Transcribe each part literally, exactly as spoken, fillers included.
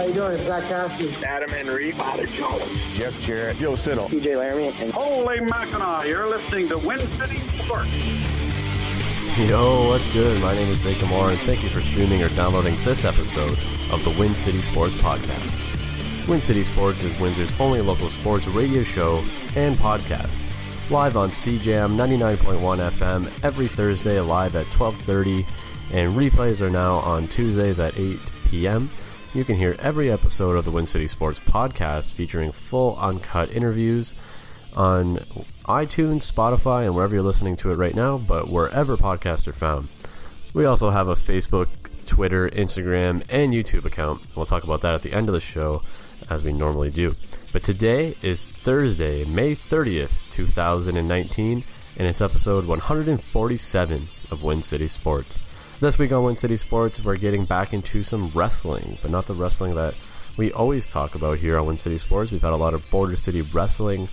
How you doing? It's Zach Cassidy. Adam Henry. Father Jones. Jeff Jarrett. Joe Siddle. T J Laramie. And Holy Mackinac. You're listening to Win City Sports. Yo, what's good? My name is Jake Amore, and thank you for streaming or downloading this episode of the Win City Sports Podcast. Win City Sports is Windsor's only local sports radio show and podcast. Live on C J M ninety-nine point one F M every Thursday, live at twelve thirty, and replays are now on Tuesdays at eight p.m. You can hear every episode of the Win City Sports Podcast featuring full uncut interviews on iTunes, Spotify, and wherever you're listening to it right now, but wherever podcasts are found. We also have a Facebook, Twitter, Instagram, and YouTube account. We'll talk about that at the end of the show, as we normally do. But today is Thursday, May thirtieth, twenty nineteen, and it's episode one hundred forty-seven of Win City Sports. This week on Win City Sports, we're getting back into some wrestling, but not the wrestling that we always talk about here on Win City Sports. We've had a lot of Border City wrestling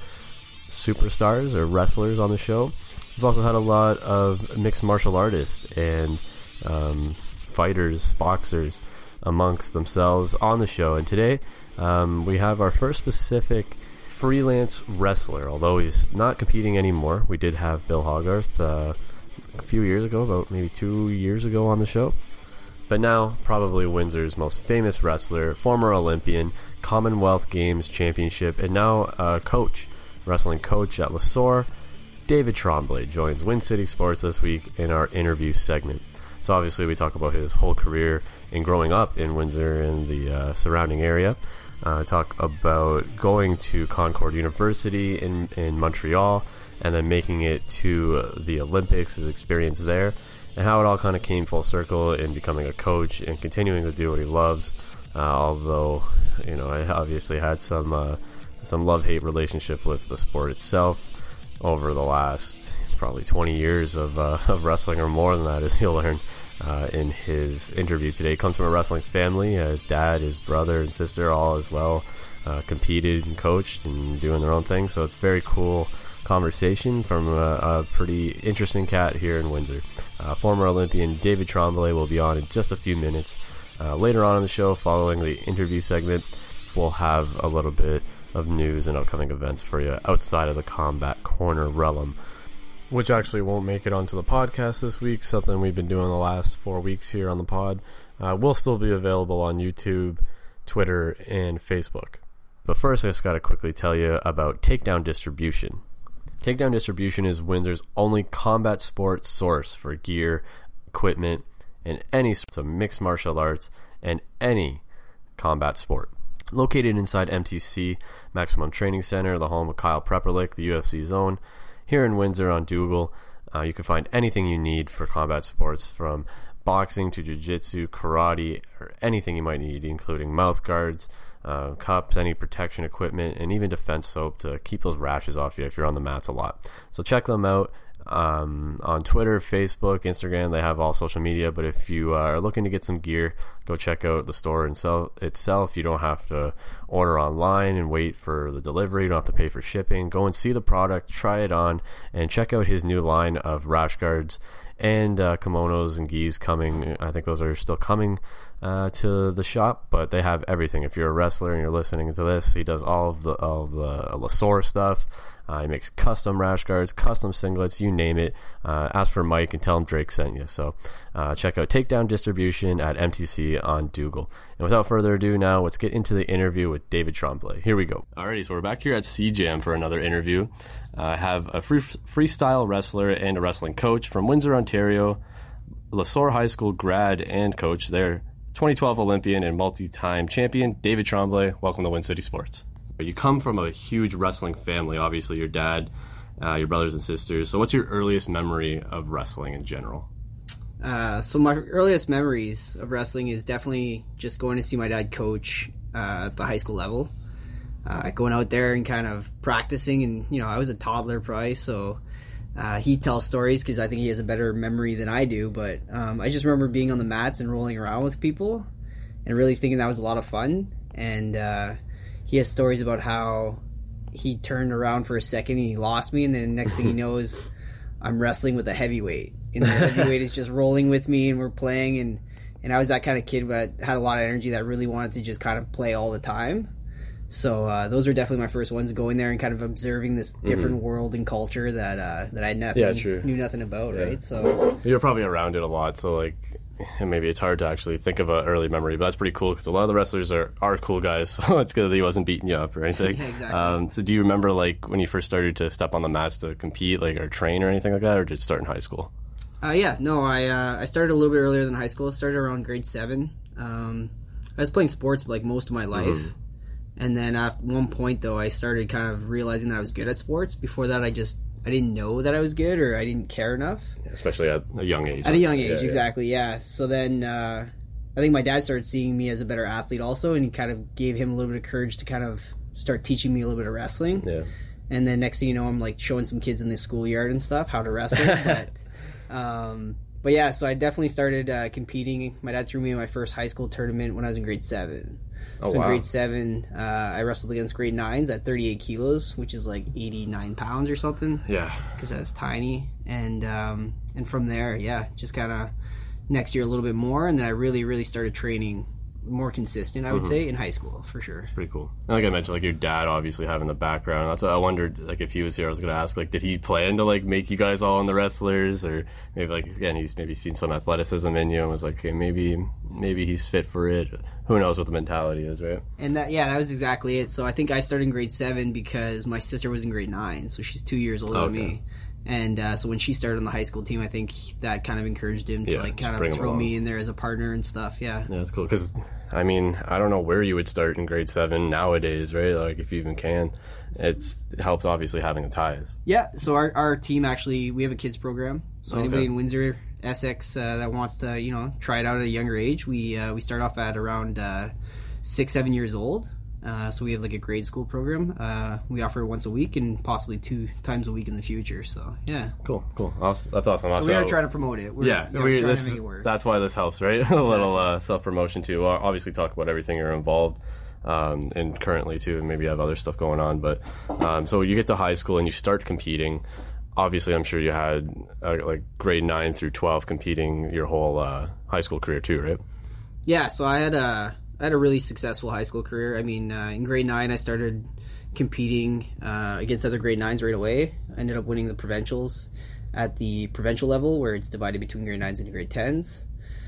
superstars or wrestlers on the show. We've also had a lot of mixed martial artists and um, fighters, boxers amongst themselves on the show. And today um, we have our first specific freelance wrestler, although he's not competing anymore. We did have Bill Hogarth uh, a few years ago, about maybe two years ago on the show. But now, probably Windsor's most famous wrestler, former Olympian, Commonwealth Games Championship, and now a coach, wrestling coach at Le Sueur, David Tremblay joins Win City Sports this week in our interview segment. So obviously we talk about his whole career in growing up in Windsor and the uh, surrounding area. Uh, talk about going to Concord University in, in Montreal and then making it to the Olympics, his experience there, and how it all kind of came full circle in becoming a coach and continuing to do what he loves, uh, although, you know, I obviously had some uh, some love-hate relationship with the sport itself over the last probably twenty years of, uh, of wrestling, or more than that, as you'll learn uh, in his interview today. He comes from a wrestling family. Uh, his dad, his brother, and sister all as well uh, competed and coached and doing their own thing, so it's very cool conversation from a, a pretty interesting cat here in Windsor. Uh, former Olympian David Tremblay will be on in just a few minutes. Uh, later on in the show, following the interview segment, we'll have a little bit of news and upcoming events for you outside of the Combat Corner realm, which actually won't make it onto the podcast this week, something we've been doing the last four weeks here on the pod. Uh, we'll still be available on YouTube, Twitter, and Facebook. But first, I just got to quickly tell you about Takedown Distribution. Takedown Distribution is Windsor's only combat sports source for gear, equipment, and any sorts of mixed martial arts and any combat sport. Located inside M T C, Maximum Training Center, the home of Kyle Prepperlick, the U F C Zone, here in Windsor on Dougal, uh, you can find anything you need for combat sports, from boxing to jiu-jitsu, karate, or anything you might need, including mouth guards, uh, cups, any protection equipment, and even defense soap to keep those rashes off you if you're on the mats a lot. So check them out um, on Twitter, Facebook, Instagram. They have all social media, but if you uh, are looking to get some gear, go check out the store itself. You don't have to order online and wait for the delivery. You don't have to pay for shipping. Go and see the product, try it on, and check out his new line of rash guards and uh, kimonos and gis coming. I think those are still coming uh, to the shop, but they have everything. If you're a wrestler and you're listening to this, he does all of the, all of the Le Sueur stuff. Uh, he makes custom rash guards, custom singlets, you name it. Uh, ask for Mike and tell him Drake sent you. So uh, check out Takedown Distribution at M T C on Dougal. And without further ado now, let's get into the interview with David Tremblay. Here we go. Alrighty, so we're back here at C J M for another interview. Uh, I have a free, freestyle wrestler and a wrestling coach from Windsor, Ontario, Le Sueur High School grad and coach there, twenty twelve Olympian and multi-time champion, David Tremblay. Welcome to Win City Sports. You come from a huge wrestling family, obviously your dad, uh, your brothers and sisters. So what's your earliest memory of wrestling in general? Uh, so my earliest memories of wrestling is definitely just going to see my dad coach uh, at the high school level. Uh, going out there and kind of practicing, and you know, I was a toddler probably, so uh, he tells stories because I think he has a better memory than I do, but um, I just remember being on the mats and rolling around with people and really thinking that was a lot of fun. And uh, he has stories about how he turned around for a second and he lost me, and then the next thing he knows, I'm wrestling with a heavyweight. And the heavyweight is just rolling with me, and we're playing, and and I was that kind of kid that had a lot of energy that really wanted to just kind of play all the time. So uh, those are definitely my first ones, going there and kind of observing this different mm-hmm. world and culture that uh, that I nothing, yeah, true. knew nothing about, yeah. right? So you're probably around it a lot, so like maybe it's hard to actually think of an early memory, but that's pretty cool because a lot of the wrestlers are, are cool guys, so it's good that he wasn't beating you up or anything. Yeah, exactly. Um, so do you remember like when you first started to step on the mats to compete, like or train or anything like that, or did it start in high school? Uh, yeah, no, I uh, I started a little bit earlier than high school. I started around grade seven. Um, I was playing sports like most of my life. Mm-hmm. And then at one point, though, I started kind of realizing that I was good at sports. Before that, I just, I didn't know that I was good or I didn't care enough. Especially at a young age. At a young age, yeah, exactly, yeah. yeah. So then uh, I think my dad started seeing me as a better athlete also, and he kind of gave him a little bit of courage to kind of start teaching me a little bit of wrestling. Yeah. And then next thing you know, I'm like showing some kids in the schoolyard and stuff how to wrestle. but, um, but yeah, so I definitely started uh, competing. My dad threw me in my first high school tournament when I was in grade seven. Oh, so in wow. grade seven, uh, I wrestled against grade nines at thirty-eight kilos, which is like eighty-nine pounds or something. Yeah. Because I was tiny. And um, and from there, yeah, just kind of next year a little bit more. And then I really, really started training more consistent, I would mm-hmm. say, in high school, for sure. It's pretty cool. And like I mentioned, like your dad obviously having the background. That's what I wondered, like if he was here, I was going to ask, like, did he plan to like make you guys all in the wrestlers? Or maybe like, again, he's maybe seen some athleticism in you and was like, okay, maybe maybe he's fit for it. Who knows what the mentality is, right? And that, yeah, that was exactly it. So I think I started in grade seven because my sister was in grade nine, so she's two years older okay. than me. And uh, so when she started on the high school team, I think that kind of encouraged him to yeah, like kind of throw me in there as a partner and stuff. Yeah, yeah, that's cool. Because I mean, I don't know where you would start in grade seven nowadays, right? Like if you even can, it's, it helps obviously having the ties. Yeah. So our our team actually, we have a kids program. So okay. anybody in Windsor, Essex uh, that wants to you know try it out at a younger age, we uh, we start off at around uh, six seven years old. Uh, so we have like a grade school program. Uh, we offer once a week and possibly two times a week in the future. So yeah, cool, cool, awesome. That's awesome. So also, we are trying to promote it. We're, yeah, yeah we, we're trying this, to make it work. That's why this helps, right? a little uh, self promotion too. We'll obviously talk about everything you're involved um, in currently too, and maybe you have other stuff going on. But um, so you get to high school and you start competing. Obviously, I'm sure you had uh, like grade nine through twelve competing your whole uh, high school career too, right? Yeah. So I had a. I had a really successful high school career. I mean, uh, in grade nine, I started competing uh, against other grade nines right away. I ended up winning the provincials at the provincial level, where it's divided between grade nines and grade tens.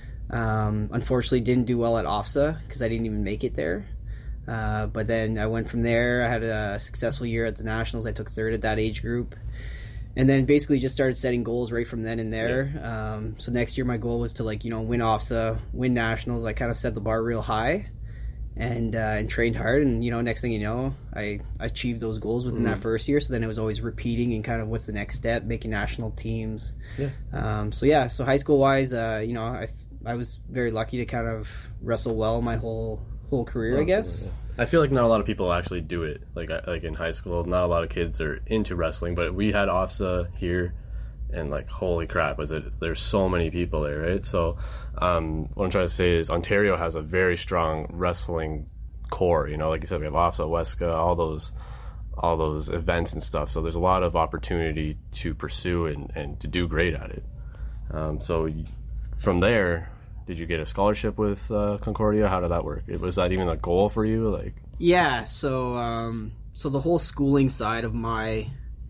Um, unfortunately, didn't do well at O F S A because I didn't even make it there. Uh, but then I went from there. I had a successful year at the nationals. I took third at that age group. And then basically just started setting goals right from then and there. Yeah. Um, so next year my goal was to like you know win O F S A, win nationals. I kind of set the bar real high, and uh, and trained hard. And you know next thing you know, I achieved those goals within mm. that first year. So then it was always repeating and kind of what's the next step, making national teams. Yeah. Um, so yeah, so high school wise, uh, you know I I was very lucky to kind of wrestle well my whole whole career, oh, I guess. Yeah. I feel like not a lot of people actually do it. Like like in high school, not a lot of kids are into wrestling. But we had O F S A here, and like holy crap, was it? There's so many people there, right? So um, what I'm trying to say is Ontario has a very strong wrestling core. You know, like you said, we have O F S A, Wesca, all those all those events and stuff. So there's a lot of opportunity to pursue and, and to do great at it. Um, so from there. Did you get a scholarship with uh, Concordia? How did that work? Was that even a goal for you? Like, yeah. So, um, so the whole schooling side of my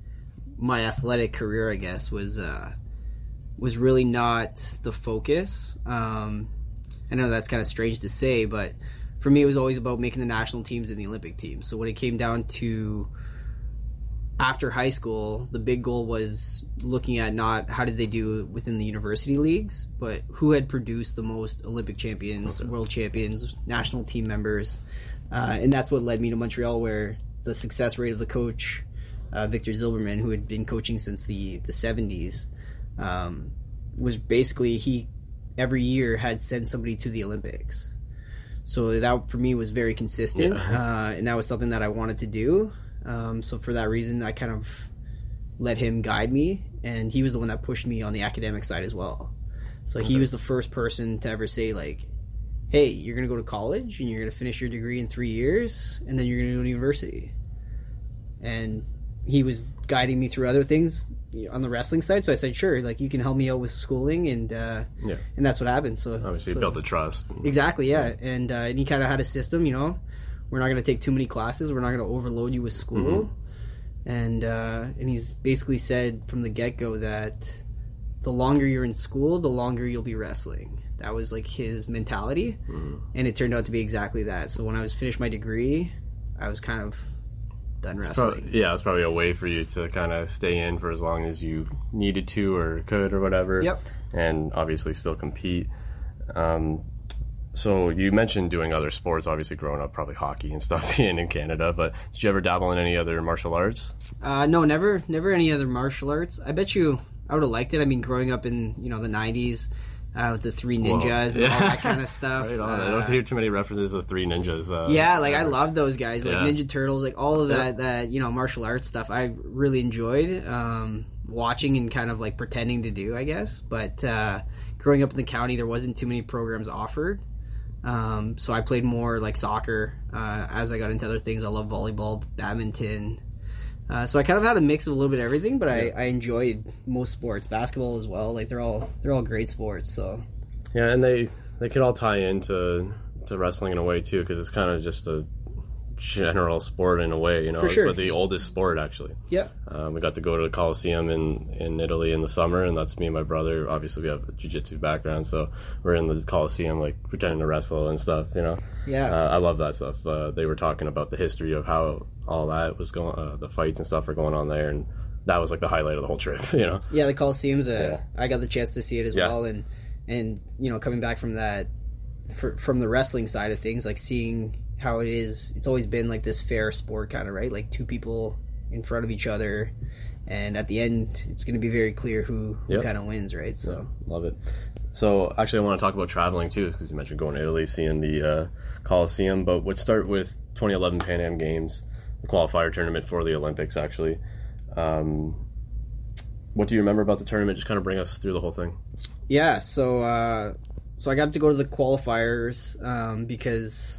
my athletic career, I guess, was uh, was really not the focus. Um, I know that's kind of strange to say, but for me, it was always about making the national teams and the Olympic teams. So when it came down to after high school, the big goal was looking at not how did they do within the university leagues, but who had produced the most Olympic champions, okay. world champions, national team members. Uh, and that's what led me to Montreal, where the success rate of the coach, uh, Victor Zilberman, who had been coaching since the, the seventies, um, was basically he every year had sent somebody to the Olympics. So that for me was very consistent, yeah. uh, and that was something that I wanted to do. Um, so for that reason, I kind of let him guide me, and he was the one that pushed me on the academic side as well. So okay. he was the first person to ever say, like, hey, you're going to go to college, and you're going to finish your degree in three years, and then you're going to go to university. And he was guiding me through other things on the wrestling side. So I said, sure, like you can help me out with schooling, and uh, yeah, and that's what happened. So obviously, so, you built the trust. Exactly, yeah, yeah. and uh, and he kind of had a system. You know, we're not going to take too many classes. We're not going to overload you with school, mm-hmm. and uh, and he's basically said from the get go that the longer you're in school, the longer you'll be wrestling. That was like his mentality, mm-hmm. and it turned out to be exactly that. So when I was finished my degree, I was kind of done wrestling. Probably, yeah, it's probably a way for you to kind of stay in for as long as you needed to or could or whatever. Yep. And obviously still compete. Um, so you mentioned doing other sports, obviously growing up, probably hockey and stuff being in Canada, but did you ever dabble in any other martial arts? Uh, no, never, never any other martial arts. I bet you I would have liked it. I mean, growing up in, you know, the nineties, Uh, with the Three Ninjas Whoa. and all that kind of stuff. Right on. Uh, I don't hear too many references to the Three Ninjas. Uh, yeah, like ever. I love those guys, like yeah. Ninja Turtles, like all of that, that you know, martial arts stuff. I really enjoyed um, watching and kind of like pretending to do, I guess. But uh, growing up in the county, there wasn't too many programs offered. Um, so I played more like soccer uh, as I got into other things. I love volleyball, badminton. Uh, so I kind of had a mix of a little bit of everything, but I, I enjoyed most sports, basketball as well. Like they're all they're all great sports. So yeah, and they they could all tie into to wrestling in a way too, because it's kind of just a general sport in a way, you know. For sure. But the oldest sport actually. Yeah. Um, we got to go to the Coliseum in, in Italy in the summer, and that's me and my brother. Obviously, we have a jiu-jitsu background, so we're in the Coliseum, like pretending to wrestle and stuff, you know. Yeah. Uh, I love that stuff. Uh, they were talking about the history of how all that was going, uh, the fights and stuff are going on there, and that was like the highlight of the whole trip, you know. Yeah, the Coliseum's a. Yeah. I got the chance to see it as Yeah. well, and and you know, coming back from that, for, from the wrestling side of things, like seeing how it is, it's always been like this fair sport kind of, right? Like two people in front of each other, and at the end, it's going to be very clear who, who Yep. kind of wins, right? So yeah, love it. So actually, I want to talk about traveling too, because you mentioned going to Italy, seeing the uh, Coliseum. But let's start with twenty eleven Pan Am Games, the qualifier tournament for the Olympics. Actually, um, what do you remember about the tournament? Just kind of bring us through the whole thing. yeah, so uh, so I got to go to the qualifiers um, because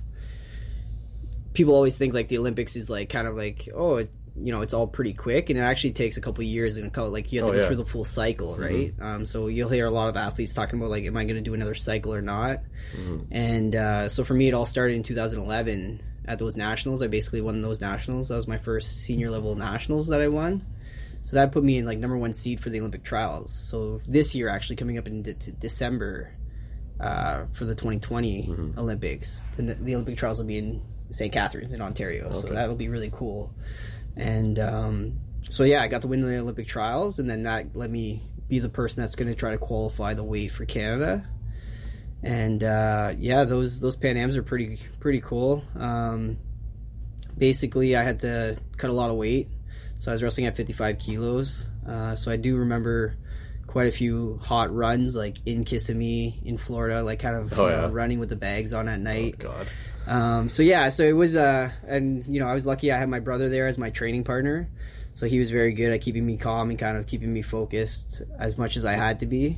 people always think like the Olympics is like kind of like, oh, it, you know, it's all pretty quick, and it actually takes a couple of years and a couple, like you have to Oh, go yeah. through the full cycle, right? Mm-hmm. Um, so you'll hear a lot of athletes talking about like, am I going to do another cycle or not? Mm-hmm. And uh, so for me, it all started in two thousand eleven at those nationals. I basically won those nationals. That was my first senior level nationals that I won. So that put me in like number one seed for the Olympic trials. So this year, actually coming up in de- December uh, for the twenty twenty mm-hmm. Olympics, the, the Olympic trials will be in Saint Catharines in Ontario. Okay. So that'll be really cool. And um, so yeah, I got to win the Olympic trials, and then that let me be the person that's going to try to qualify the weight for Canada. And uh, yeah, those those Pan Ams are pretty pretty cool. Um, basically, I had to cut a lot of weight, so I was wrestling at fifty-five kilos. Uh, so I do remember quite a few hot runs, like in Kissimmee in Florida, like kind of oh, you yeah. know, running with the bags on at night. Oh God. Um, so yeah, so it was, uh, and you know, I was lucky I had my brother there as my training partner. So he was very good at keeping me calm and kind of keeping me focused as much as I had to be.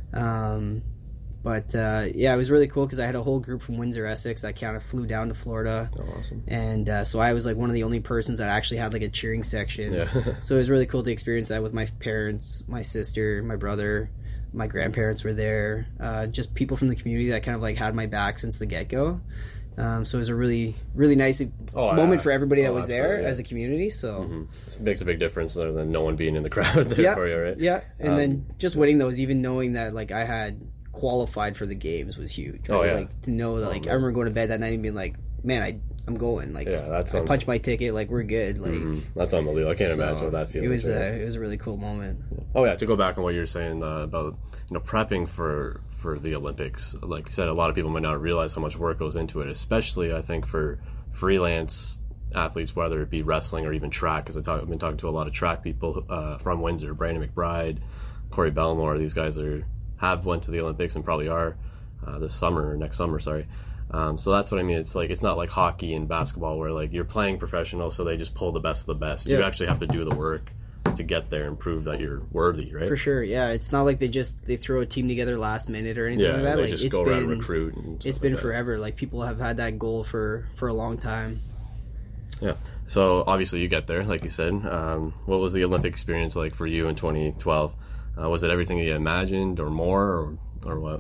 Um, but, uh, yeah, it was really cool because I had a whole group from Windsor, Essex that kind of flew down to Florida. Oh, awesome. And, uh, so I was like one of the only persons that actually had like a cheering section. Yeah. So it was really cool to experience that with my parents, my sister, my brother, my grandparents were there, uh, just people from the community that kind of like had my back since the get-go. Um, so it was a really, really nice oh, moment yeah. for everybody that oh, was there yeah. as a community. So mm-hmm. It makes a big difference other than no one being in the crowd there yeah, for you, right? Yeah, and um, then just winning those, even knowing that like I had qualified for the games was huge. Right? Oh yeah, like to know that like oh, I remember going to bed that night and being like, man, I I'm going. Like yeah, that's I un- punched my ticket. Like we're good. Like mm-hmm. That's unbelievable. I can't so imagine what that feels. It was like. a it was a really cool moment. Oh yeah, to go back on what you were saying uh, about you know prepping for for the Olympics. Like you said, a lot of people might not realize how much work goes into it, especially I think for freelance athletes, whether it be wrestling or even track. Because I've been talking to a lot of track people uh, from Windsor, Brandon McBride, Corey Bellamore. These guys are have went to the Olympics and probably are uh, this summer or next summer. Sorry. Um, so that's what I mean. It's like it's not like hockey and basketball where like you're playing professional, so they just pull the best of the best. Yeah. You actually have to do the work to get there and prove that you're worthy, right? For sure, yeah. It's not like they just they throw a team together last minute or anything yeah, like that. They Like just it's go been around recruit. And it's stuff been like that. forever. Like people have had that goal for for a long time. Yeah. So obviously you get there, like you said. Um, what was the Olympic experience like for you in twenty twelve? Uh, was it everything you imagined, or more, or or what?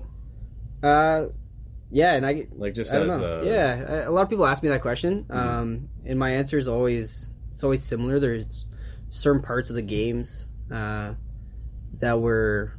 Uh, yeah, and I like just I don't as know. A, yeah, a lot of people ask me that question, Mm-hmm. um, and my answer is always it's always similar. There's certain parts of the games uh, that were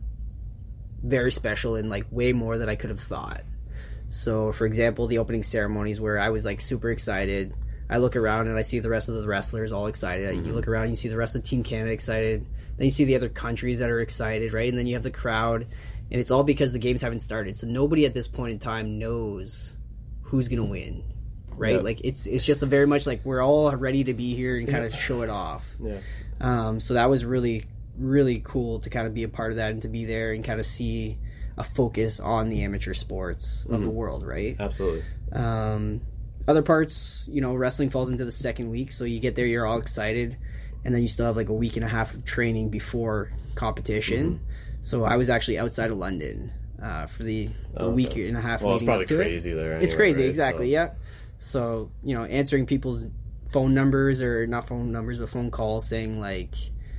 very special and like way more than I could have thought. So, for example, the opening ceremonies where I was like super excited. I look around and I see the rest of the wrestlers all excited. Mm-hmm. You look around and you see the rest of Team Canada excited. Then you see the other countries that are excited, right? And then you have the crowd. And it's all because the games haven't started. So nobody at this point in time knows who's going to win, right? Yeah. Like, it's it's just a very much like we're all ready to be here and kind of show it off. Yeah. Um, so that was really, really cool to kind of be a part of that and to be there and kind of see a focus on the amateur sports of mm-hmm. the world, right? Absolutely. Um, other parts, you know, wrestling falls into the second week, so you get there, you're all excited, and then you still have like a week and a half of training before competition. Mm-hmm. So I was actually outside of London uh, for the, the oh, week okay. and a half well, leading it's up to probably crazy it. there. Anyway, it's crazy, right? exactly, so. yeah. So, you know, answering people's phone numbers, or not phone numbers, but phone calls saying like,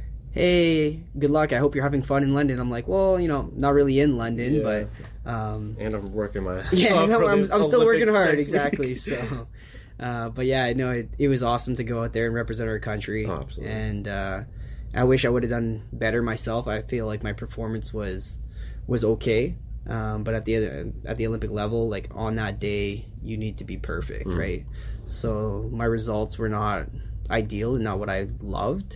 hey, good luck, I hope you're having fun in London. I'm like, well, you know, not really in London, yeah. but... Um, and I'm working my... Yeah, no, I'm, I'm still working hard, next exactly, week. so... Uh, but yeah, no, it, it was awesome to go out there and represent our country. Oh, absolutely. And uh, I wish I would have done better myself. I feel like my performance was was okay. Um, but at the at the Olympic level, like on that day, you need to be perfect, mm. right? So my results were not ideal and not what I loved.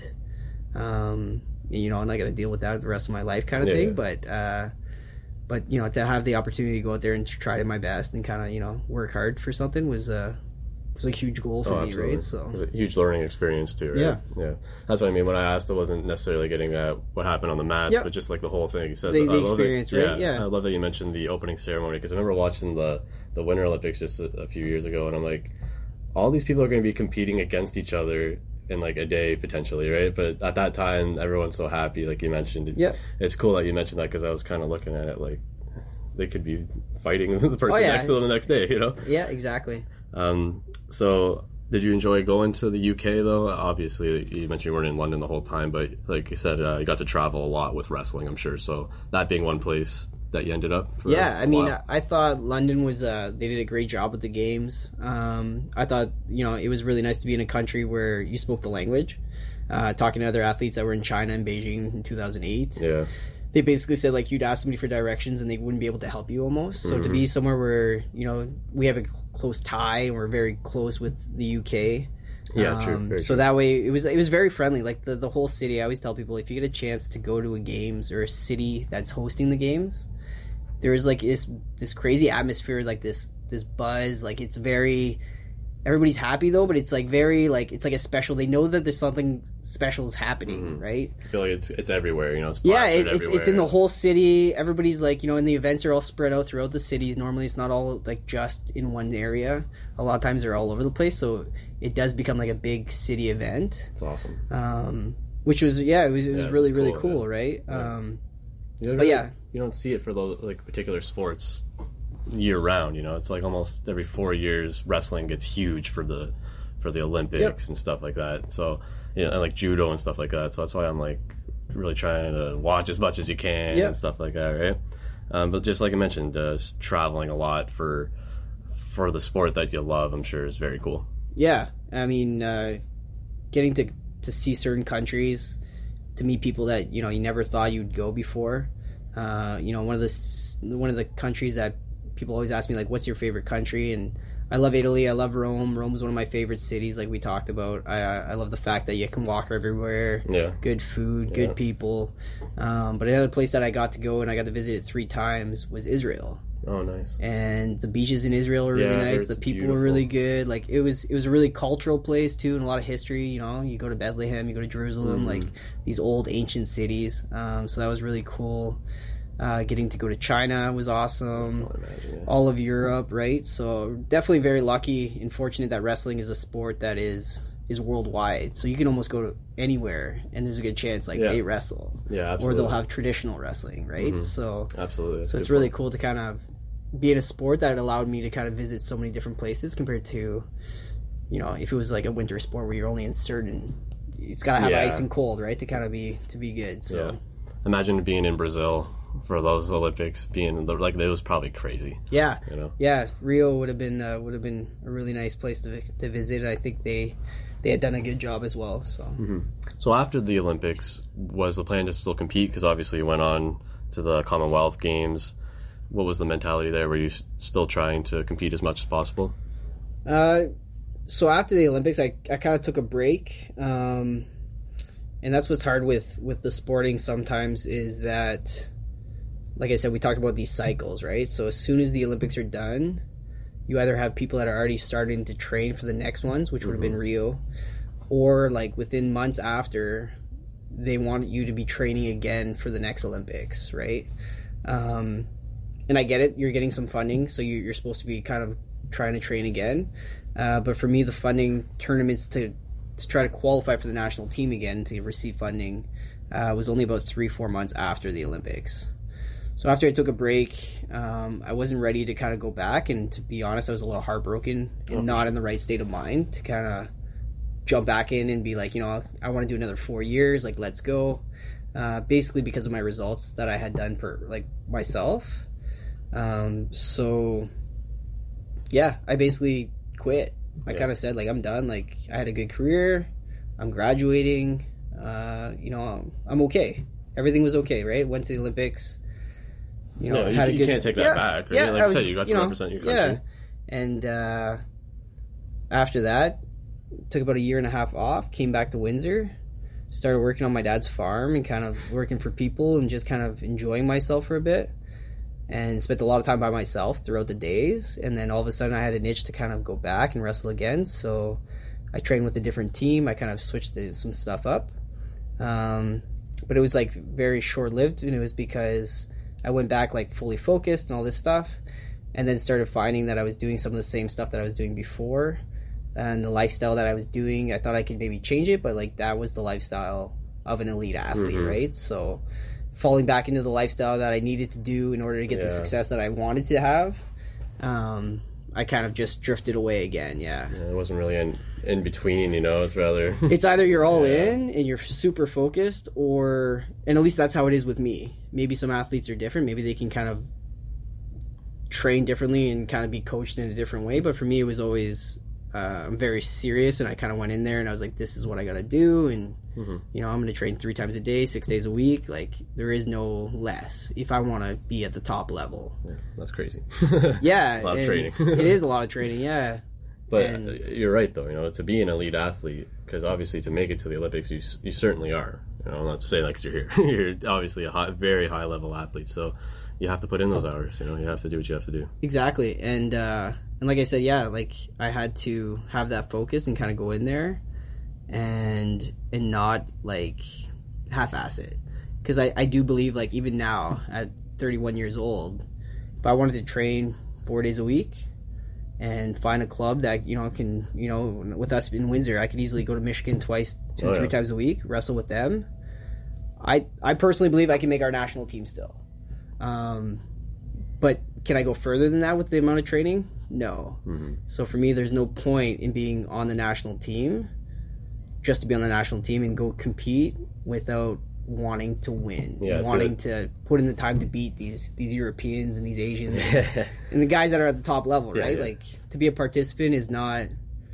Um, you know, and I got to deal with that the rest of my life, kind of yeah, thing. yeah. But uh, but you know, to have the opportunity to go out there and try my best and kind of you know work hard for something was uh, was a huge goal for oh, me, absolutely. right? So it was a huge learning experience too, right? Yeah, yeah. That's what I mean. When I asked, I wasn't necessarily getting at what happened on the mats, yep. but just like the whole thing. You said the, I the love experience, that, right? Yeah. I love that you mentioned the opening ceremony because I remember watching the the Winter Olympics just a, a few years ago, and I'm like, all these people are going to be competing against each other in like a day potentially, right? But at that time, everyone's so happy, like you mentioned. It's yep. it's cool that you mentioned that because I was kind of looking at it like they could be fighting the person oh, yeah. next to them the next day, you know? Yeah, exactly. Um, so. Did you enjoy going to the U K though? Obviously, you mentioned you weren't in London the whole time, but like you said, uh, you got to travel a lot with wrestling, I'm sure. So that being one place that you ended up for yeah, I mean, while. I thought London was, uh, they did a great job with the games. Um, I thought, you know, it was really nice to be in a country where you spoke the language. Uh, talking to other athletes that were in China and Beijing in two thousand eight. Yeah. They basically said, like, you'd ask somebody for directions and they wouldn't be able to help you almost. So mm-hmm. to be somewhere where, you know, we have a close tie and we're very close with the U K. Yeah, um, true. Very so true. that way, it was it was very friendly. Like, the, the whole city, I always tell people, if you get a chance to go to a games or a city that's hosting the games, there is, like, this this crazy atmosphere, like, this this buzz. Like, it's very... Everybody's happy though, but it's like very like it's like a special. They know that there's something special is happening, mm-hmm. right? I feel like it's it's everywhere, you know. It's yeah, it, it's everywhere. it's in the whole city. Everybody's like, you know, and the events are all spread out throughout the city. Normally, it's not all like just in one area. A lot of times, they're all over the place. So it does become like a big city event. It's awesome. Um, which was yeah, it was it was yeah, really cool, really cool, yeah. right? Yeah. Um, you know, but yeah, you don't see it for those like particular sports year round. You know, it's like almost every four years, wrestling gets huge for the. for the Olympics yep. and stuff like that. So, yeah, and like judo and stuff like that. So that's why I'm like really trying to watch as much as you can yep. and stuff like that, right? Um, but just like I mentioned, uh, traveling a lot for for the sport that you love, I'm sure is very cool. Yeah, I mean, uh, getting to to see certain countries, to meet people that you know you never thought you'd go before. Uh, you know, one of the one of the countries that people always ask me, like, what's your favorite country? And I love Italy. I love Rome. Rome's one of my favorite cities, like we talked about. I I love the fact that you can walk everywhere. Yeah. Good food, good yeah. people. Um, but another place that I got to go and I got to visit it three times was Israel. Oh, nice. And the beaches in Israel were really yeah, nice. The people beautiful. were really good. Like it was, it was a really cultural place too, and a lot of history. You know, you go to Bethlehem, you go to Jerusalem, mm-hmm. like these old ancient cities. Um, so that was really cool. Uh, getting to go to China was awesome. Imagine, yeah. All of Europe, right? So definitely very lucky and fortunate that wrestling is a sport that is is worldwide. So you can almost go to anywhere, and there's a good chance like yeah. they wrestle, yeah, absolutely. or they'll have traditional wrestling, right? Mm-hmm. So absolutely, That's so it's point. really cool to kind of be in a sport that allowed me to kind of visit so many different places compared to, you you know, if it was like a winter sport where you're only in certain, it's got to have Yeah. ice and cold, right, to kind of be to be good. So Yeah. Imagine being in Brazil for those Olympics, being the, like it was probably crazy. yeah, You know. yeah, Rio would have been uh, would have been a really nice place to to visit. And I think they they had done a good job as well. So So after the Olympics, was the plan to still compete? Because obviously you went on to the Commonwealth Games. What was the mentality there? Were you s- still trying to compete as much as possible? Uh, so after the Olympics, I, I kind of took a break, um, and that's what's hard with, with the sporting sometimes is that, like I said, we talked about these cycles, right? So as soon as the Olympics are done, you either have people that are already starting to train for the next ones, which would have been Rio, or like within months after, they want you to be training again for the next Olympics, right? Um, and I get it, you're getting some funding, so you, you're supposed to be kind of trying to train again. Uh, but for me, the funding tournaments to to try to qualify for the national team again to receive funding uh, was only about three, four months after the Olympics. So after I took a break, um, I wasn't ready to kind of go back. And to be honest, I was a little heartbroken and Oh. not in the right state of mind to kind of jump back in and be like, you know, I want to do another four years. Like, let's go. Uh, basically because of my results that I had done for like myself. Um, so yeah, I basically quit. I Yeah. kind of said like, I'm done. Like I had a good career. I'm graduating. Uh, you know, I'm, I'm okay. Everything was okay, right? Went to the Olympics. You know, No, you- had a you good, can't take that yeah, back, right? Yeah, Like I you said, was, you got to know, represent your Yeah, country. and uh, after that, took about a year and a half off. Came back to Windsor. Started working on my dad's farm and kind of working for people and just kind of enjoying myself for a bit. And spent a lot of time by myself throughout the days. And then all of a sudden I had an itch to kind of go back and wrestle again. So I trained with a different team. I kind of switched the, some stuff up. Um, but it was like very short-lived, and it was because I went back like fully focused and all this stuff, and then started finding that I was doing some of the same stuff that I was doing before. And the lifestyle that I was doing, I thought I could maybe change it, but like that was the lifestyle of an elite athlete, Mhm. right? So falling back into the lifestyle that I needed to do in order to get the Yeah. success that I wanted to have, um, I kind of just drifted away again, yeah. Yeah, it wasn't really in, in between, you know, it's rather... It's either you're all Yeah. in and you're super focused, or, and at least that's how it is with me. Maybe some athletes are different. Maybe they can kind of train differently and kind of be coached in a different way. But for me, it was always, uh, I'm very serious, and I kind of went in there and I was like, this is what I got to do. And, Mhm. you know, I'm going to train three times a day, six days a week. Like, there is no less if I want to be at the top level. Yeah, that's crazy. Yeah. A lot of and training. It is a lot of training, yeah. But And- uh, you're right, though. You know, to be an elite athlete, because obviously to make it to the Olympics, you s- you certainly are. You know, I'm not to say like 'cause you're here. You're obviously a high, very high level athlete, so you have to put in those hours. You know, you have to do what you have to do. Exactly. And uh, and like I said, yeah, like I had to have that focus and kind of go in there and and not like half-ass it. Because I, I do believe, like, even now at thirty-one years old, if I wanted to train four days a week and find a club that, you know, can, you know, with us in Windsor, I could easily go to Michigan twice, two or Oh, three yeah. times a week, wrestle with them. I I personally believe I can make our national team still. Um, but can I go further than that with the amount of training? No. Mm-hmm. So for me, there's no point in being on the national team just to be on the national team and go compete without wanting to win, Yeah, so- wanting to put in the time to beat these these Europeans and these Asians and, and the guys that are at the top level, Yeah, right? yeah. Like, to be a participant is not.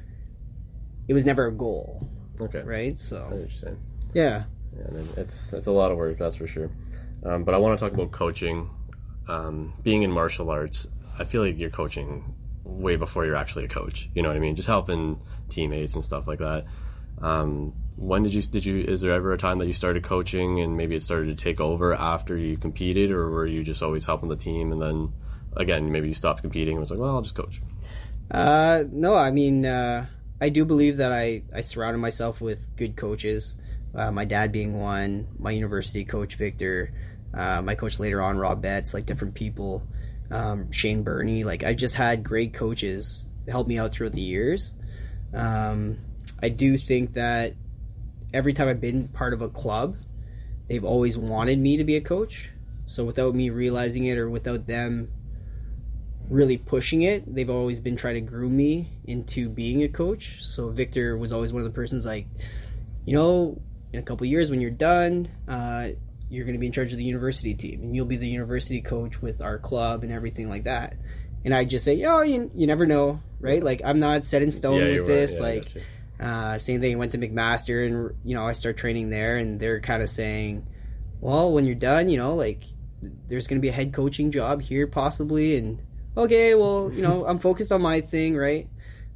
It was never a goal, Okay. right? I know So what you're saying. yeah, Yeah, I mean, it's it's a lot of work, that's for sure. Um, but I want to talk about coaching. Um, being in martial arts, I feel like you're coaching way before you're actually a coach. You know what I mean? Just helping teammates and stuff like that. Um, when did you did you? Is there ever a time that you started coaching and maybe it started to take over after you competed, or were you just always helping the team and then again maybe you stopped competing and was like, well, I'll just coach. Uh, no, I mean, uh, I do believe that I, I surrounded myself with good coaches. Uh, my dad being one, my university coach, Victor, uh, my coach later on, Rob Betts, like different people, um, Shane Burney. Like, I just had great coaches help me out throughout the years. Um, I do think that every time I've been part of a club, they've always wanted me to be a coach. So without me realizing it or without them really pushing it. They've always been trying to groom me into being a coach. So Victor was always one of the persons like, you know, in a couple of years when you're done, uh, you're going to be in charge of the university team, and you'll be the university coach with our club and everything like that. And I just say, oh, you, you never know, right? Like, I'm not set in stone yeah, with this. Right. Yeah, like, uh, same thing. I went to McMaster, and you know, I start training there, and they're kind of saying, well, when you're done, you know, like, there's going to be a head coaching job here possibly, and okay, well, you know, I'm focused on my thing, right?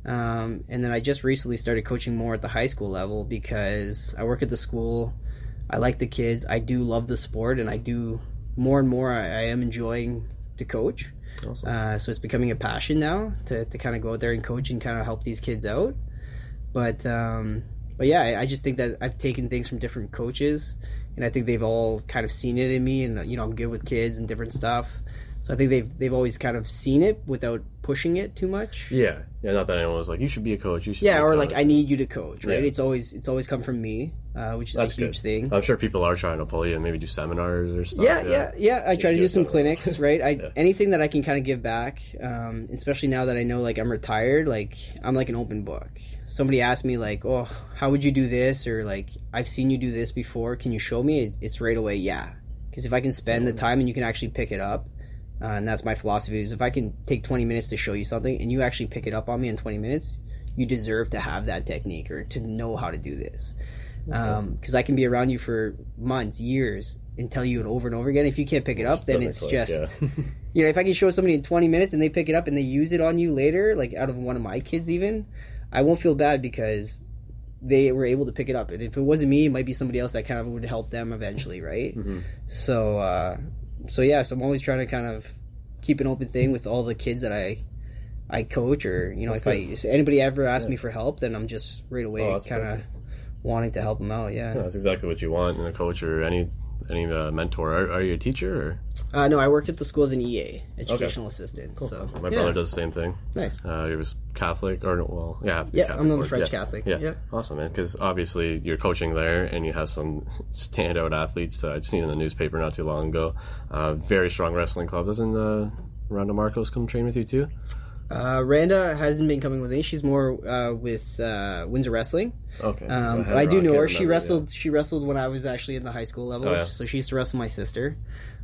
Um, and then I just recently started coaching more at the high school level because I work at the school. I like the kids. I do love the sport, and I do more and more. I, I am enjoying to coach. Awesome. Uh, so it's becoming a passion now to, to kind of go out there and coach and kind of help these kids out. But um, but yeah, I, I just think that I've taken things from different coaches, and I think they've all kind of seen it in me, and you know, I'm good with kids and different stuff. So I think they've they've always kind of seen it without pushing it too much. Yeah, yeah. Not that anyone was like, you should be a coach. You should. Yeah, be a or coach. like, I need you to coach, right? Yeah. It's always it's always come from me, uh, which is That's a huge good. thing. I'm sure people are trying to pull you and maybe do seminars or stuff. Yeah, yeah, yeah. I try to do some that. clinics, right? I Yeah. anything that I can kind of give back, um, especially now that I know like I'm retired. Like, I'm like an open book. Somebody asked me like, "Oh, how would you do this?" Or like, "I've seen you do this before. Can you show me?" It, it's right away, yeah. Because if I can spend the time and you can actually pick it up. Uh, and that's my philosophy, is if I can take twenty minutes to show you something and you actually pick it up on me in twenty minutes, you deserve to have that technique or to know how to do this. Because um, I can be around you for months, years, and tell you it over and over again. If you can't pick it up, then Doesn't it's click, just, yeah. you know, if I can show somebody in twenty minutes and they pick it up and they use it on you later, like out of one of my kids even, I won't feel bad because they were able to pick it up. And if it wasn't me, it might be somebody else that kind of would help them eventually, right? Mm-hmm. So, uh, so yeah, so I'm always trying to kind of keep an open thing with all the kids that I I coach, or you know, that's if good. I if anybody ever asks yeah. me for help, then I'm just right away oh, kind of wanting to help them out. Yeah. yeah, that's exactly what you want in a coach or any any uh, mentor. Are, are you a teacher? Or? Uh, no, I work at the school as an E A, educational okay. assistant. Cool. So my yeah. brother does the same thing. Nice. Uh, he was Catholic, or well, yeah, have to be yeah, Catholic I'm the French yeah. Catholic. Yeah. yeah, awesome, man. Because obviously you're coaching there, and you have some standout athletes that I'd seen in the newspaper not too long ago. Uh, very strong wrestling club. Doesn't uh, Rhonda Marcos come train with you too? Uh, Randa hasn't been coming with me. She's more uh, with uh, Windsor Wrestling. Okay. Um, so but I do her, know I her. She remember, wrestled. Yeah. She wrestled when I was actually in the high school level. Oh, yeah. So she used to wrestle my sister.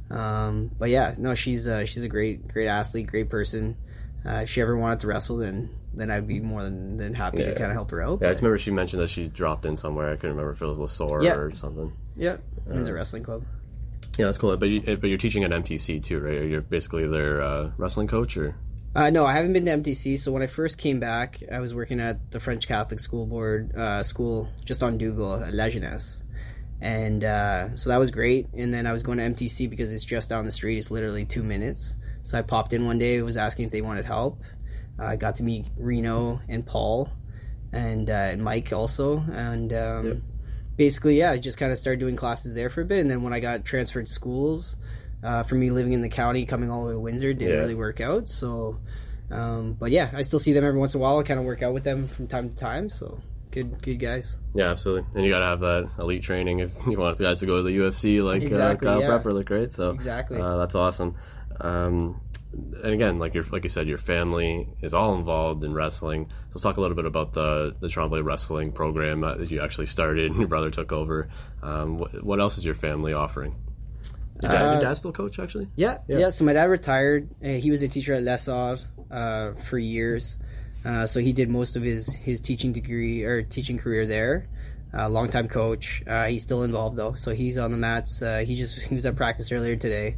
Um, but yeah, no, she's uh, she's a great great athlete, great person. Uh, if she ever wanted to wrestle, then then I'd be more than, than happy yeah, to kind of yeah. help her out. Yeah, but, I just remember she mentioned that she dropped in somewhere. I couldn't remember if it was LeSoar yeah. or something. Yeah, Windsor uh, Wrestling Club. Yeah, that's cool. But you, but you're teaching at M T C too, right? You're basically their uh, wrestling coach, or? Uh, no, I haven't been to M T C. So when I first came back, I was working at the French Catholic School Board uh, school just on Dougal at La Jeunesse. And uh, so that was great. And then I was going to M T C because it's just down the street. It's literally two minutes. So I popped in one day, was asking if they wanted help. Uh, I got to meet Reno and Paul and, uh, and Mike also. And um, yep. basically, yeah, I just kind of started doing classes there for a bit. And then when I got transferred schools, uh, for me living in the county, coming all the way to Windsor, didn't yeah. really work out. So, um, but yeah, I still see them every once in a while. I kind of work out with them from time to time. So. Good, good guys. Yeah, absolutely. And you got to have that elite training if you want the guys to go to the U F C, like exactly, uh, Kyle yeah. Prepperlick, right? So exactly, uh, that's awesome. Um, and again, like you like you said, your family is all involved in wrestling. So let's talk a little bit about the the Tremblay wrestling program that you actually started and your brother took over. Um, what, what else is your family offering? Your dad, uh, your dad still coach actually? Yeah, yeah, yeah. So my dad retired. Uh, he was a teacher at Lessard uh, for years. Uh, so he did most of his, his teaching degree or teaching career there. Uh, longtime coach. Uh, he's still involved though, so he's on the mats. Uh, he just he was at practice earlier today.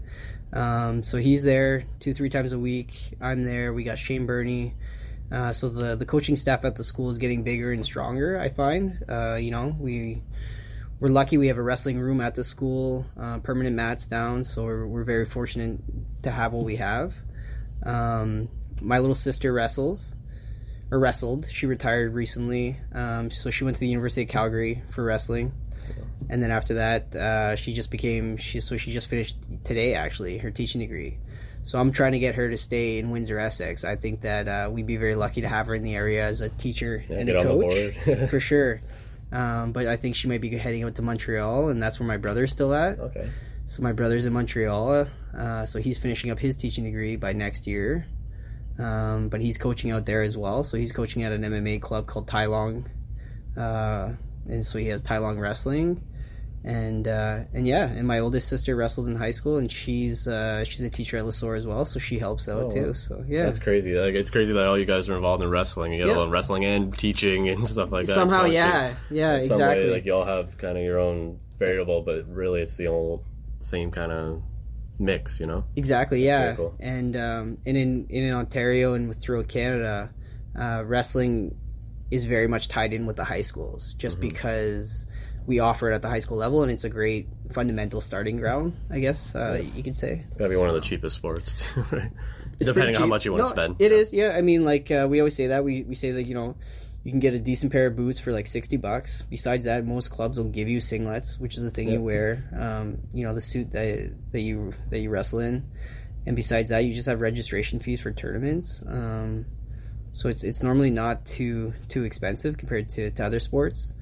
Um, so he's there two three times a week. I'm there. We got Shane Burney. Uh, so the the coaching staff at the school is getting bigger and stronger. I find. Uh, you know we we're lucky. We have a wrestling room at the school. Uh, permanent mats down. So we're we're very fortunate to have what we have. Um, my little sister wrestles. Or wrestled. She retired recently, um, so she went to the University of Calgary for wrestling, and then after that, uh, she just became she. So she just finished today, actually, her teaching degree. So I'm trying to get her to stay in Windsor, Essex. I think that uh, we'd be very lucky to have her in the area as a teacher yeah, and a coach, for sure. Um, but I think she might be heading out to Montreal, and that's where my brother's still at. Okay. So my brother's in Montreal, uh, so he's finishing up his teaching degree by next year. um, but he's coaching out there as well. So he's coaching at an M M A club called Tai Long, uh, and so he has Tai Long Wrestling. And uh, and yeah, and my oldest sister wrestled in high school, and she's uh, she's a teacher at LeSoar as well, so she helps out oh, too. So yeah, that's crazy. Like it's crazy that all you guys are involved in wrestling. You get yeah. wrestling and teaching and stuff like that. Somehow, yeah, yeah, in exactly. Way, like you all have kind of your own variable, but really it's the old same kind of mix, you know? Exactly, yeah. Cool. And um, and in in Ontario and throughout Canada, uh, wrestling is very much tied in with the high schools, just mm-hmm. because we offer it at the high school level, and it's a great fundamental starting ground, I guess uh, yeah. you could say. It's got to be so. one of the cheapest sports, too, right? It's depending on how much you want no, to spend. It yeah. is, yeah. I mean, like, uh, we always say that. We, we say that, you know, you can get a decent pair of boots for, like, sixty bucks. Besides that, most clubs will give you singlets, which is the thing yeah. you wear, um, you know, the suit that that you that you wrestle in. And besides that, you just have registration fees for tournaments. Um, so it's it's normally not too too expensive compared to, to other sports.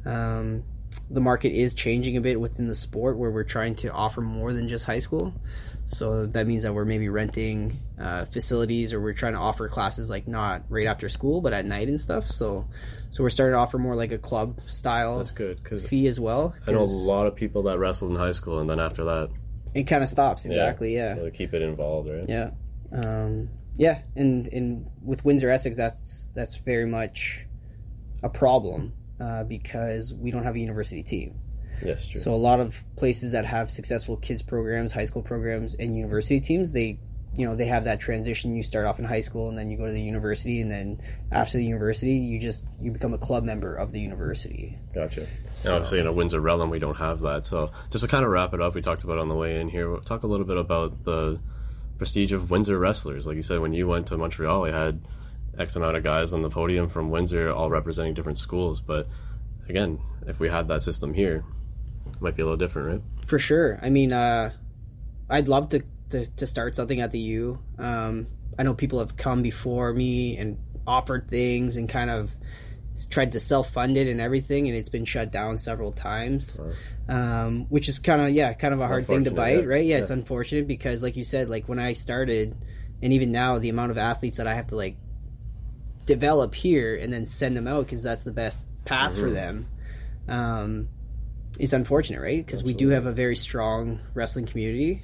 Um The market is changing a bit within the sport, where we're trying to offer more than just high school. So that means that we're maybe renting uh, facilities, or we're trying to offer classes like not right after school, but at night and stuff. So, so we're starting to offer more like a club style. That's good, 'cause fee as well. I know a lot of people that wrestled in high school, and then after that, it kind of stops. Exactly. Yeah. yeah. So to keep it involved, right? Yeah. Um, yeah, and and with Windsor Essex, that's that's very much a problem. Uh, because we don't have a university team. Yes, true. So a lot of places that have successful kids programs, high school programs, and university teams, they, you know, they have that transition. You start off in high school, and then you go to the university, and then after the university, you just you become a club member of the university. Gotcha. So, and obviously, in a Windsor Realm, we don't have that. So just to kind of wrap it up, we talked about on the way in here. We'll talk a little bit about the prestige of Windsor wrestlers. Like you said, when you went to Montreal, we had X amount of guys on the podium from Windsor, all representing different schools. But again, if we had that system here, it might be a little different, right? For sure. I mean, uh, I'd love to, to, to start something at the U. Um, I know people have come before me and offered things and kind of tried to self-fund it and everything, and it's been shut down several times, right. um, which is kind of, yeah, kind of a hard thing to bite, yeah. right? Yeah, yeah, it's unfortunate because, like you said, like when I started, and even now, the amount of athletes that I have to, like, develop here and then send them out because that's the best path mm-hmm. for them um, is unfortunate, right? Because we do have a very strong wrestling community.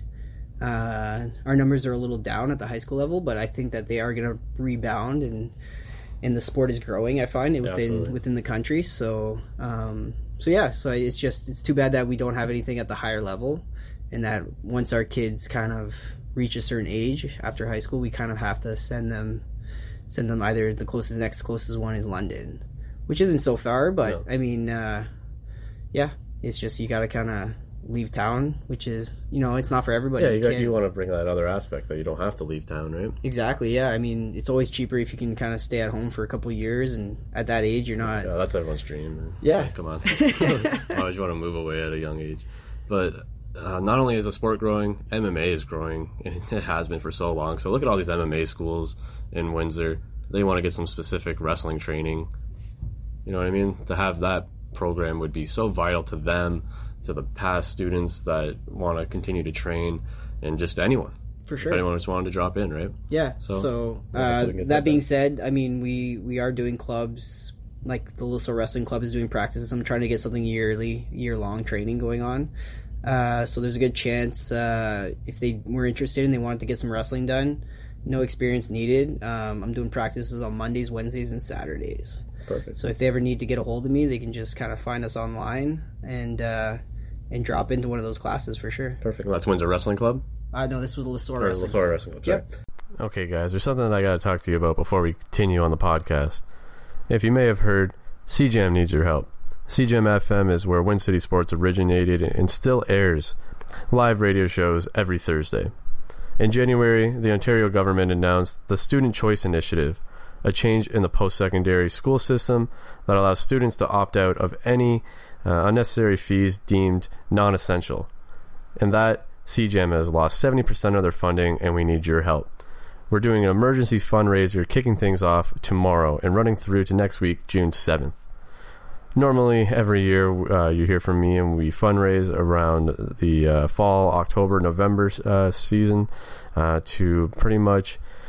Uh, our numbers are a little down at the high school level, but I think that they are going to rebound, and and the sport is growing, I find, within Absolutely. within the country. So, um, so yeah, so it's just it's too bad that we don't have anything at the higher level, and that once our kids kind of reach a certain age after high school, we kind of have to send them send them either the closest next closest one is London, which isn't so far, but no. I mean, uh, yeah, it's just you got to kind of leave town, which is, you know, it's not for everybody. Yeah, you, got, you want to bring that other aspect that you don't have to leave town, right? Exactly, yeah. I mean, it's always cheaper if you can kind of stay at home for a couple of years, and at that age, you're not... Yeah, that's everyone's dream. Yeah. yeah come on. Why would you want to move away at a young age? But uh, not only is the sport growing, M M A is growing, and it has been for so long. So look at all these M M A schools in Windsor. They want to get some specific wrestling training. You know what I mean? To have that program would be so vital to them, to the past students that want to continue to train, and just anyone. For sure. If anyone just wanted to drop in, right? Yeah. So, so uh, that, that being said, I mean, we, we are doing clubs, like the LeSoar Wrestling Club is doing practices. I'm trying to get something yearly, year-long training going on. Uh, so there's a good chance uh, if they were interested and they wanted to get some wrestling done, no experience needed. Um, I'm doing practices on Mondays, Wednesdays, and Saturdays. Perfect. So if they ever need to get a hold of me, they can just kind of find us online and uh, and drop into one of those classes for sure. Perfect. Well, that's Windsor Wrestling Club? Uh, no, this was LeSoar or Wrestling LeSoar Club. Wrestling Club. Yep. Okay, guys, there's something that I got to talk to you about before we continue on the podcast. If you may have heard, C J A M needs your help. C J A M F M is where Win City Sports originated and still airs live radio shows every Thursday. In January, the Ontario government announced the Student Choice Initiative, a change in the post-secondary school system that allows students to opt out of any uh, unnecessary fees deemed non-essential. And that, C J A M has lost seventy percent of their funding, and we need your help. We're doing an emergency fundraiser kicking things off tomorrow and running through to next week, June seventh. Normally, every year, uh, you hear from me, and we fundraise around the uh, fall, October, November uh, season uh, to pretty much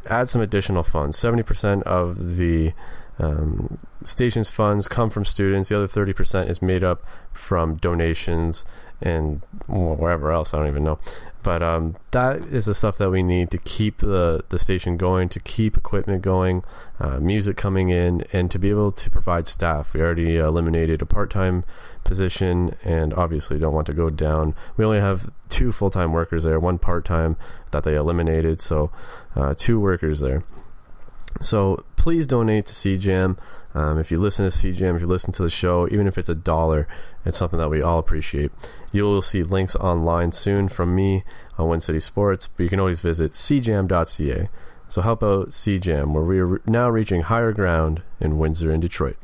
add some additional funds. seventy percent of the um, station's funds come from students. The other thirty percent is made up from donations and wherever else, I don't even know. But um, that is the stuff that we need to keep the, the station going, to keep equipment going, uh, music coming in, and to be able to provide staff. We already eliminated a part-time position and obviously don't want to go down. We only have two full-time workers there, one part-time that they eliminated, so uh, two workers there. So please donate to C Jam. Um, if you listen to C Jam, if you listen to the show, even if it's a dollar, it's something that we all appreciate. You will see links online soon from me on Win City Sports, but you can always visit c jam dot c a. So help out C Jam, where we are now reaching higher ground in Windsor and Detroit.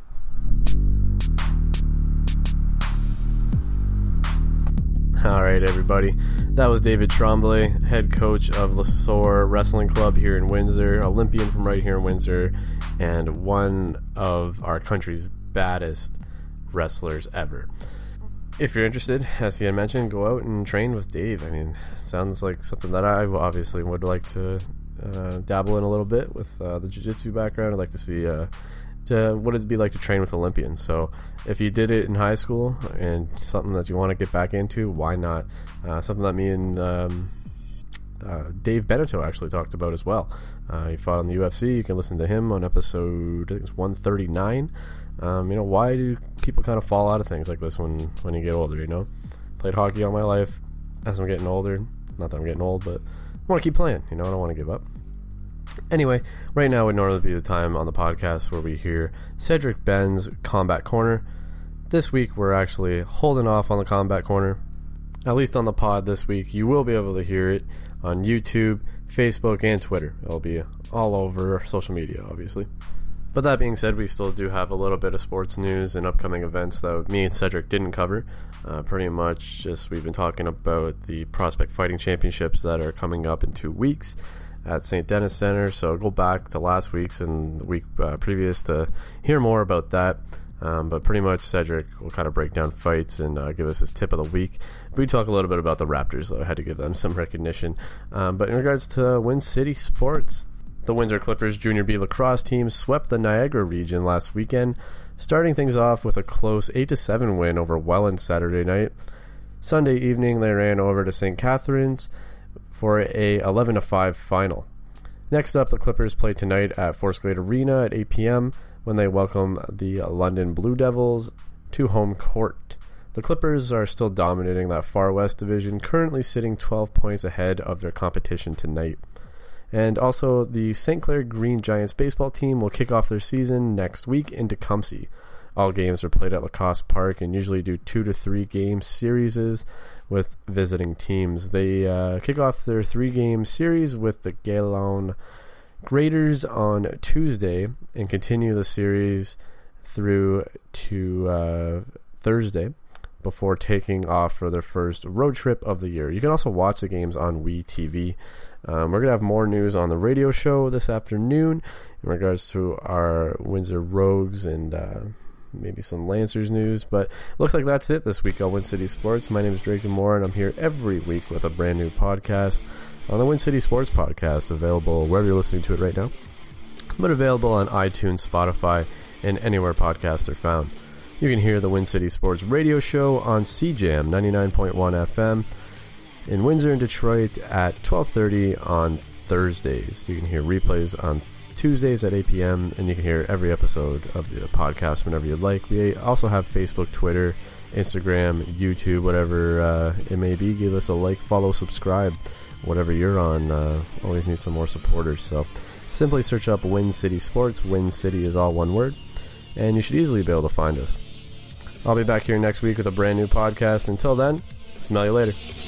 All right, everybody. That was David Tremblay, head coach of LeSoar Wrestling Club here in Windsor, Olympian from right here in Windsor, and one of our country's baddest wrestlers ever. If you're interested, as he had mentioned, go out and train with Dave. I mean, sounds like something that I obviously would like to uh, dabble in a little bit with uh, the jiu-jitsu background. I'd like to see uh, to what it'd be like to train with Olympians. So if you did it in high school and something that you want to get back into, why not? Uh, something that me and um, uh, Dave Beneteau actually talked about as well. Uh, he fought on the U F C. You can listen to him on episode, I think it's one thirty-nine. Um, you know, why do people kind of fall out of things like this when, when you get older, you know? Played hockey all my life. As I'm getting older, not that I'm getting old, but I want to keep playing, you know, I don't want to give up. Anyway, right now would normally be the time on the podcast where we hear Cedric Ben's Combat Corner. This week we're actually holding off on the Combat Corner, at least on the pod this week. You will be able to hear it on YouTube, Facebook, and Twitter. It'll be all over social media, obviously. But that being said, we still do have a little bit of sports news and upcoming events that me and Cedric didn't cover. Uh, pretty much just we've been talking about the Prospect Fighting Championships that are coming up in two weeks at Saint Denis Center. So go back to last week's and the week uh, previous to hear more about that. Um, but pretty much Cedric will kind of break down fights and uh, give us his tip of the week. We talk a little bit about the Raptors, though. I had to give them some recognition. Um, but in regards to Win City Sports, the Windsor Clippers Junior B lacrosse team swept the Niagara region last weekend, starting things off with a close eight to seven win over Welland Saturday night. Sunday evening, they ran over to Saint Catharines for a eleven to five final. Next up, the Clippers play tonight at Forest Glade Arena at eight p.m. when they welcome the London Blue Devils to home court. The Clippers are still dominating that Far West division, currently sitting twelve points ahead of their competition tonight. And also, the Saint Clair Green Giants baseball team will kick off their season next week in Tecumseh. All games are played at Lacoste Park and usually do two to three game series with visiting teams. They uh, kick off their three-game series with the Gaylon Graders on Tuesday and continue the series through to uh, Thursday before taking off for their first road trip of the year. You can also watch the games on W E T V. Um, we're going to have more news on the radio show this afternoon in regards to our Windsor Rogues and uh, maybe some Lancers news. But looks like that's it this week on Win City Sports. My name is Drake Moore, and I'm here every week with a brand new podcast on the Win City Sports Podcast, available wherever you're listening to it right now, but available on iTunes, Spotify, and anywhere podcasts are found. You can hear the Win City Sports radio show on C Jam ninety-nine point one F M in Windsor and Detroit at twelve thirty on Thursdays. You can hear replays on Tuesdays at eight p.m. and you can hear every episode of the podcast whenever you'd like. We also have Facebook, Twitter, Instagram, YouTube, whatever uh, it may be. Give us a like, follow, subscribe, whatever you're on. Uh, always need some more supporters. So simply search up Win City Sports. Win City is all one word, and you should easily be able to find us. I'll be back here next week with a brand new podcast. Until then, smell you later.